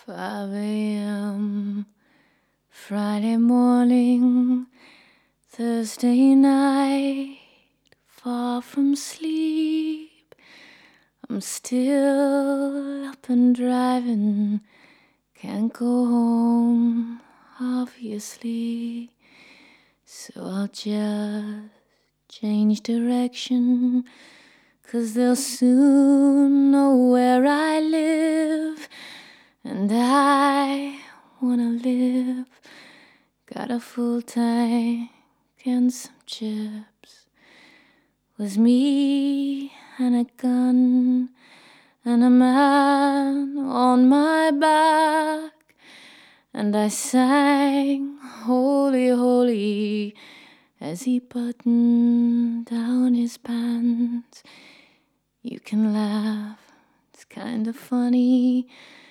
5 a.m. Friday morning, Thursday night, far from sleep. I'm still up and driving, can't go home, obviously. So I'll just change direction, 'cause they'll soon know where I live. And I wanna live. Got a full tank and some chips. Was me and a gun and a man on my back. And I sang Holy, Holy as he buttoned down his pants. You can laugh, it's kinda funny,